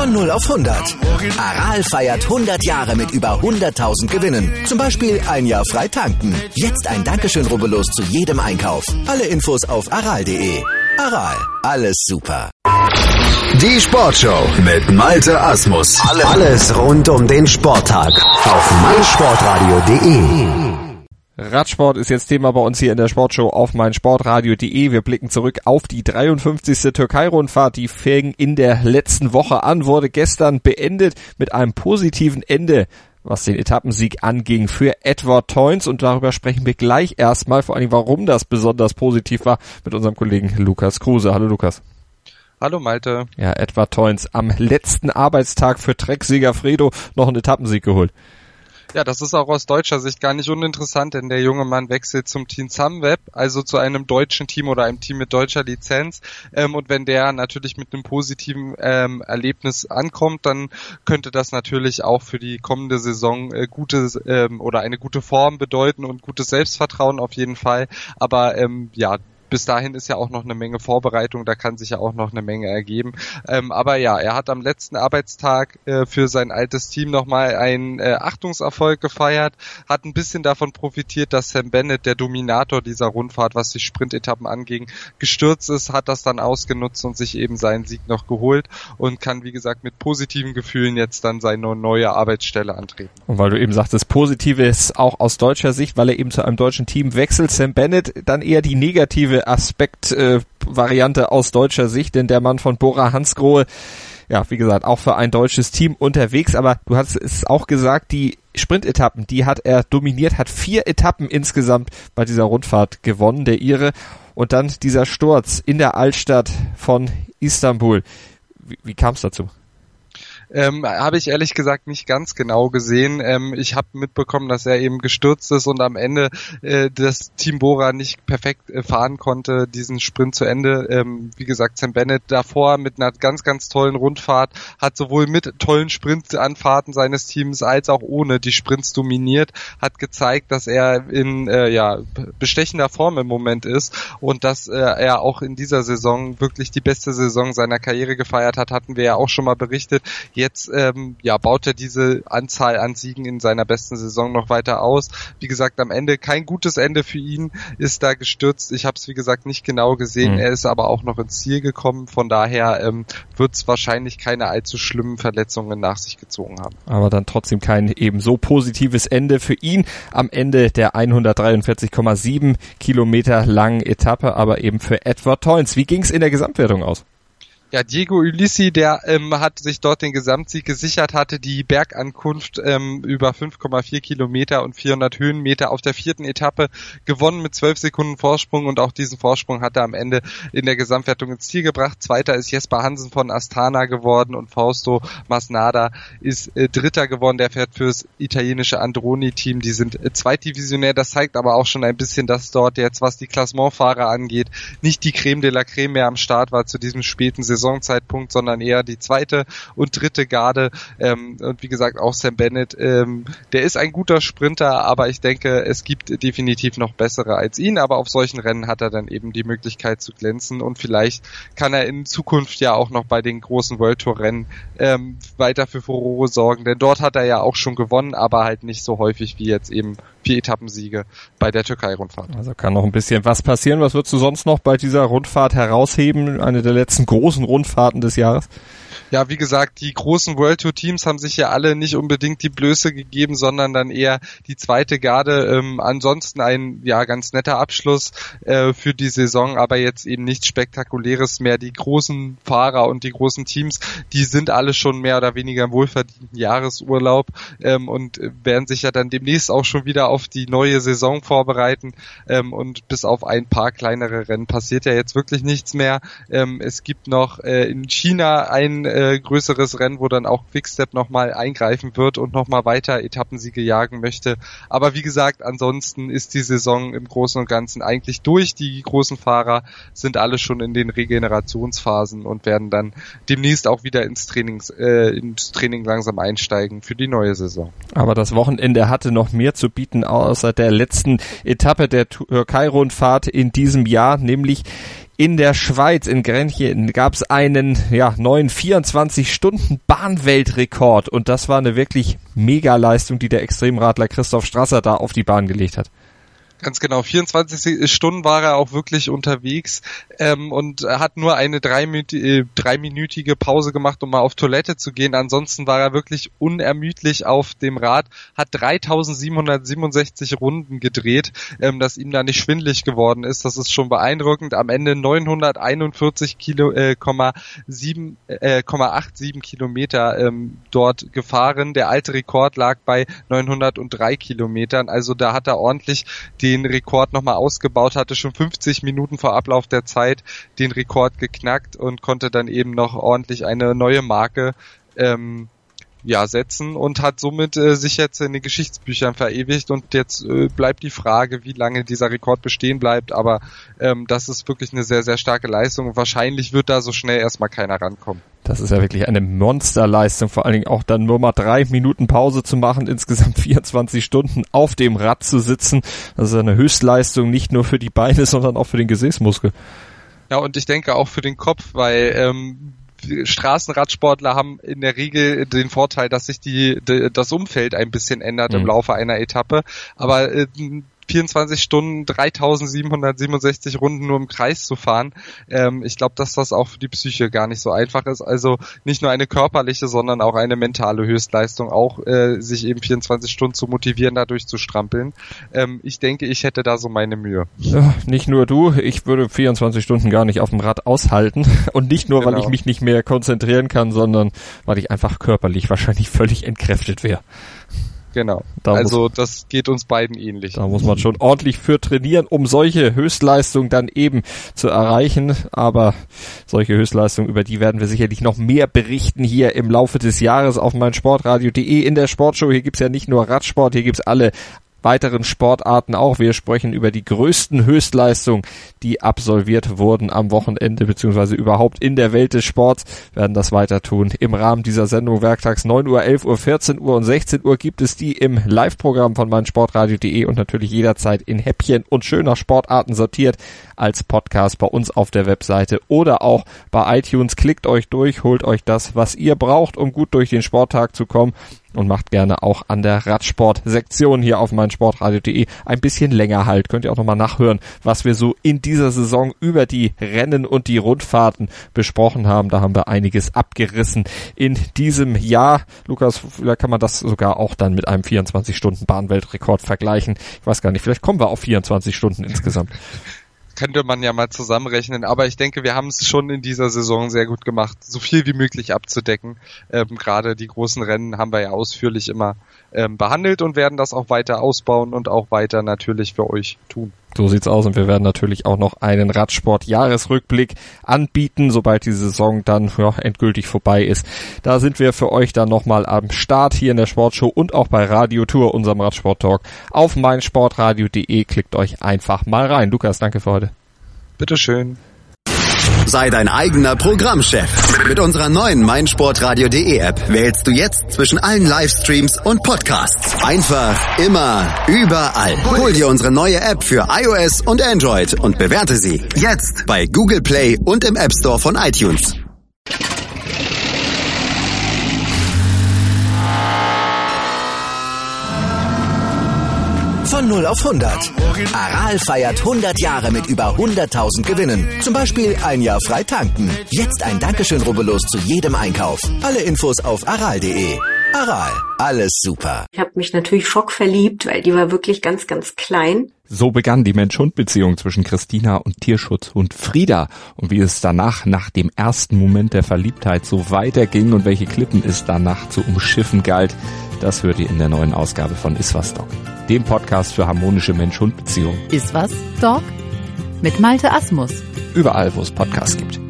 Von 0 auf 100. Aral feiert 100 Jahre mit über 100.000 Gewinnen. Zum Beispiel ein Jahr frei tanken. Jetzt ein Dankeschön, rubbellos zu jedem Einkauf. Alle Infos auf aral.de. Aral, alles super. Die Sportshow mit Malte Asmus. Alles rund um den Sporttag auf meinsportradio.de. Radsport ist jetzt Thema bei uns hier in der Sportshow auf meinsportradio.de. Wir blicken zurück auf die 53. Türkei-Rundfahrt. Die fing in der letzten Woche an, wurde gestern beendet mit einem positiven Ende, was den Etappensieg anging für Edward Theuns. Und darüber sprechen wir gleich erstmal, vor allem warum das besonders positiv war, mit unserem Kollegen Lukas Kruse. Hallo Lukas. Hallo Malte. Ja, Edward Theuns am letzten Arbeitstag für Trek Segafredo noch einen Etappensieg geholt. Ja, das ist auch aus deutscher Sicht gar nicht uninteressant, denn der junge Mann wechselt zum Team Sunweb, also zu einem deutschen Team oder einem Team mit deutscher Lizenz. Und wenn der natürlich mit einem positiven Erlebnis ankommt, dann könnte das natürlich auch für die kommende Saison gutes oder eine gute Form bedeuten und gutes Selbstvertrauen auf jeden Fall. Aber ja, bis dahin ist ja auch noch eine Menge Vorbereitung, da kann sich ja auch noch eine Menge ergeben. Aber ja, er hat am letzten Arbeitstag für sein altes Team nochmal einen Achtungserfolg gefeiert, hat ein bisschen davon profitiert, dass Sam Bennett, der Dominator dieser Rundfahrt, was die Sprintetappen anging, gestürzt ist, hat das dann ausgenutzt und sich eben seinen Sieg noch geholt und kann, wie gesagt, mit positiven Gefühlen jetzt dann seine neue Arbeitsstelle antreten. Und weil du eben sagtest, Positives auch aus deutscher Sicht, weil er eben zu einem deutschen Team wechselt, Sam Bennett dann eher die negative Variante aus deutscher Sicht, denn der Mann von Bora Hansgrohe, ja, wie gesagt, auch für ein deutsches Team unterwegs, aber du hast es auch gesagt, die Sprintetappen, die hat er dominiert, hat 4 Etappen insgesamt bei dieser Rundfahrt gewonnen, der Ire, und dann dieser Sturz in der Altstadt von Istanbul. Wie kam es dazu? Habe ich ehrlich gesagt nicht ganz genau gesehen. Ich habe mitbekommen, dass er eben gestürzt ist und am Ende das Team Bora nicht perfekt fahren konnte, diesen Sprint zu Ende. Wie gesagt, Sam Bennett davor mit einer ganz, ganz tollen Rundfahrt hat sowohl mit tollen Sprintanfahrten seines Teams als auch ohne die Sprints dominiert, hat gezeigt, dass er in bestechender Form im Moment ist und dass er auch in dieser Saison wirklich die beste Saison seiner Karriere gefeiert hat, hatten wir ja auch schon mal berichtet. Jetzt baut er diese Anzahl an Siegen in seiner besten Saison noch weiter aus. Wie gesagt, am Ende kein gutes Ende für ihn, ist da gestürzt. Ich habe es, wie gesagt, nicht genau gesehen. Er ist aber auch noch ins Ziel gekommen. Von daher wird es wahrscheinlich keine allzu schlimmen Verletzungen nach sich gezogen haben. Aber dann trotzdem kein eben so positives Ende für ihn. Am Ende der 143,7 Kilometer langen Etappe, aber eben für Edward Theuns. Wie ging es in der Gesamtwertung aus? Ja, Diego Ulissi, der hat sich dort den Gesamtsieg gesichert, hatte die Bergankunft über 5,4 Kilometer und 400 Höhenmeter auf der 4. Etappe gewonnen mit 12 Sekunden Vorsprung und auch diesen Vorsprung hat er am Ende in der Gesamtwertung ins Ziel gebracht. Zweiter ist Jesper Hansen von Astana geworden und Fausto Masnada ist Dritter geworden. Der fährt fürs italienische Androni-Team. Die sind zweitdivisionär. Das zeigt aber auch schon ein bisschen, dass dort jetzt, was die Klassementfahrer angeht, nicht die Creme de la Creme mehr am Start war zu diesem späten Saisonzeitpunkt, sondern eher die zweite und dritte Garde. Und wie gesagt, auch Sam Bennett, der ist ein guter Sprinter, aber ich denke, es gibt definitiv noch bessere als ihn, aber auf solchen Rennen hat er dann eben die Möglichkeit zu glänzen und vielleicht kann er in Zukunft ja auch noch bei den großen World Tour Rennen weiter für Furore sorgen, denn dort hat er ja auch schon gewonnen, aber halt nicht so häufig wie jetzt eben 4 Etappensiege bei der Türkei-Rundfahrt. Also kann noch ein bisschen was passieren. Was würdest du sonst noch bei dieser Rundfahrt herausheben? Eine der letzten großen Rundfahrten des Jahres? Ja, wie gesagt, die großen World Tour Teams haben sich ja alle nicht unbedingt die Blöße gegeben, sondern dann eher die zweite Garde. Ansonsten ein ganz netter Abschluss für die Saison, aber jetzt eben nichts Spektakuläres mehr. Die großen Fahrer und die großen Teams, die sind alle schon mehr oder weniger im wohlverdienten Jahresurlaub und werden sich ja dann demnächst auch schon wieder auf die neue Saison vorbereiten und bis auf ein paar kleinere Rennen passiert ja jetzt wirklich nichts mehr. Es gibt noch in China ein größeres Rennen, wo dann auch Quickstep nochmal eingreifen wird und nochmal weiter Etappensiege jagen möchte. Aber wie gesagt, ansonsten ist die Saison im Großen und Ganzen eigentlich durch. Die großen Fahrer sind alle schon in den Regenerationsphasen und werden dann demnächst auch wieder ins Training langsam einsteigen für die neue Saison. Aber das Wochenende hatte noch mehr zu bieten außer der letzten Etappe der Türkei-Rundfahrt in diesem Jahr, nämlich in der Schweiz, in Grenchen, gab es einen neuen 24-Stunden-Bahnweltrekord und das war eine wirklich Mega-Leistung, die der Extremradler Christoph Strasser da auf die Bahn gelegt hat. Ganz genau, 24 Stunden war er auch wirklich unterwegs und hat nur eine dreiminütige Pause gemacht, um mal auf Toilette zu gehen. Ansonsten war er wirklich unermüdlich auf dem Rad, hat 3767 Runden gedreht, dass ihm da nicht schwindelig geworden ist. Das ist schon beeindruckend. Am Ende 941,87 Kilometer dort gefahren. Der alte Rekord lag bei 903 Kilometern. Also da hat er ordentlich den Rekord nochmal ausgebaut, hatte schon 50 Minuten vor Ablauf der Zeit den Rekord geknackt und konnte dann eben noch ordentlich eine neue Marke setzen und hat somit sich jetzt in den Geschichtsbüchern verewigt und jetzt bleibt die Frage, wie lange dieser Rekord bestehen bleibt, aber das ist wirklich eine sehr, sehr starke Leistung und wahrscheinlich wird da so schnell erstmal keiner rankommen. Das ist ja wirklich eine Monsterleistung, vor allen Dingen auch dann nur mal 3 Minuten Pause zu machen, insgesamt 24 Stunden auf dem Rad zu sitzen. Das ist eine Höchstleistung, nicht nur für die Beine, sondern auch für den Gesäßmuskel. Ja, und ich denke auch für den Kopf, weil Straßenradsportler haben in der Regel den Vorteil, dass sich das Umfeld ein bisschen ändert im Laufe einer Etappe, aber 24 Stunden, 3767 Runden nur im Kreis zu fahren. Ich glaube, dass das auch für die Psyche gar nicht so einfach ist. Also nicht nur eine körperliche, sondern auch eine mentale Höchstleistung, auch sich eben 24 Stunden zu motivieren, dadurch zu strampeln. Ich denke, ich hätte da so meine Mühe. Ja, nicht nur du, ich würde 24 Stunden gar nicht auf dem Rad aushalten. Und nicht nur, weil ich mich nicht mehr konzentrieren kann, sondern weil ich einfach körperlich wahrscheinlich völlig entkräftet wäre. Genau, also das geht uns beiden ähnlich. Da muss man schon ordentlich für trainieren, um solche Höchstleistungen dann eben zu erreichen. Aber solche Höchstleistungen, über die werden wir sicherlich noch mehr berichten hier im Laufe des Jahres auf meinsportradio.de in der Sportshow. Hier gibt's ja nicht nur Radsport, hier gibt's alle weiteren Sportarten auch. Wir sprechen über die größten Höchstleistungen, die absolviert wurden am Wochenende beziehungsweise überhaupt in der Welt des Sports. Wir werden das weiter tun im Rahmen dieser Sendung. Werktags 9 Uhr, 11 Uhr, 14 Uhr und 16 Uhr gibt es die im Live-Programm von meinsportradio.de und natürlich jederzeit in Häppchen und schön nach Sportarten sortiert als Podcast bei uns auf der Webseite oder auch bei iTunes. Klickt euch durch, holt euch das, was ihr braucht, um gut durch den Sporttag zu kommen. Und macht gerne auch an der Radsport-Sektion hier auf meinsportradio.de ein bisschen länger halt. Könnt ihr auch nochmal nachhören, was wir so in dieser Saison über die Rennen und die Rundfahrten besprochen haben. Da haben wir einiges abgerissen in diesem Jahr. Lukas, vielleicht kann man das sogar auch dann mit einem 24-Stunden-Bahnweltrekord vergleichen. Ich weiß gar nicht, vielleicht kommen wir auf 24 Stunden insgesamt. Könnte man ja mal zusammenrechnen, aber ich denke, wir haben es schon in dieser Saison sehr gut gemacht, so viel wie möglich abzudecken. Gerade die großen Rennen haben wir ja ausführlich immer behandelt und werden das auch weiter ausbauen und auch weiter natürlich für euch tun. So sieht's aus und wir werden natürlich auch noch einen Radsport-Jahresrückblick anbieten, sobald die Saison dann endgültig vorbei ist. Da sind wir für euch dann nochmal am Start hier in der Sportshow und auch bei Radio Tour, unserem Radsport-Talk auf meinsportradio.de. Klickt euch einfach mal rein. Lukas, danke für heute. Bitteschön. Sei dein eigener Programmchef. Mit unserer neuen meinsportradio.de App wählst du jetzt zwischen allen Livestreams und Podcasts. Einfach, immer, überall. Hol dir unsere neue App für iOS und Android und bewerte sie jetzt bei Google Play und im App Store von iTunes. Von 0 auf 100. Aral feiert 100 Jahre mit über 100.000 Gewinnen. Zum Beispiel ein Jahr frei tanken. Jetzt ein Dankeschön, rubbellos zu jedem Einkauf. Alle Infos auf aral.de. Aral, alles super. Ich habe mich natürlich schockverliebt, weil die war wirklich ganz, ganz klein. So begann die Mensch-Hund-Beziehung zwischen Christina und Tierschutzhund Frieda. Und wie es danach, nach dem ersten Moment der Verliebtheit, so weiterging und welche Klippen es danach zu umschiffen galt, das hört ihr in der neuen Ausgabe von Iswas Dog, dem Podcast für harmonische Mensch-Hund-Beziehungen. Iswas Dog mit Malte Asmus. Überall, wo es Podcasts gibt.